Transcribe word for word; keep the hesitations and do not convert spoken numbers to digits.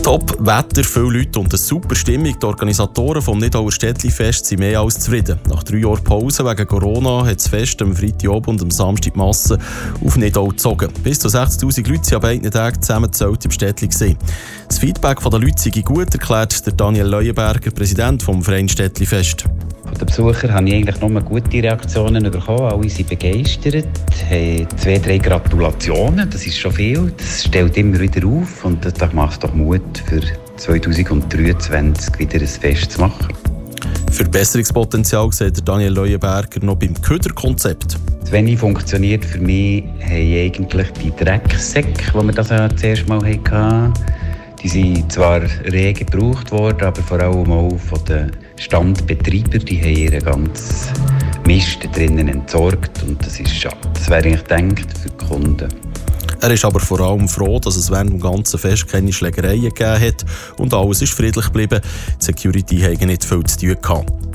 Top-Wetter, viele Leute und eine super Stimmung. Die Organisatoren vom Nidauer Städtli-Fest sind mehr als zufrieden. Nach drei Jahren Pause wegen Corona hat das Fest am Freitagabend und am Samstag die Masse auf Nidau gezogen. Bis zu sechzigtausend Leute waren an beiden Tagen zusammengezählt im Städtli gewesen. Das Feedback der Leute sei gut, erklärt der Daniel Leuenberger, Präsident vom Verein Städtli-Fest. Von den Besuchern habe ich eigentlich nur gute Reaktionen bekommen. Alle sind begeistert. Hey, zwei, drei Gratulationen, das ist schon viel. Das stellt immer wieder auf und das macht doch Mut, für zweitausenddreiundzwanzig wieder ein Fest zu machen. Verbesserungspotenzial sieht Daniel Leuenberger noch beim Köderkonzept. Das wenig funktioniert für mich, haben eigentlich die Drecksäcke, die wir das zuerst mal hatten. Die sind zwar rege gebraucht worden, aber vor allem auch von den Standbetreibern. Die haben ihren ganzen Mist drinnen entsorgt und das ist schade. Das wäre eigentlich gedacht für die Kunden. Er ist aber vor allem froh, dass es während dem ganzen Fest keine Schlägereien gegeben hat und alles ist friedlich geblieben. Die Security hatte nicht viel zu tun gehabt.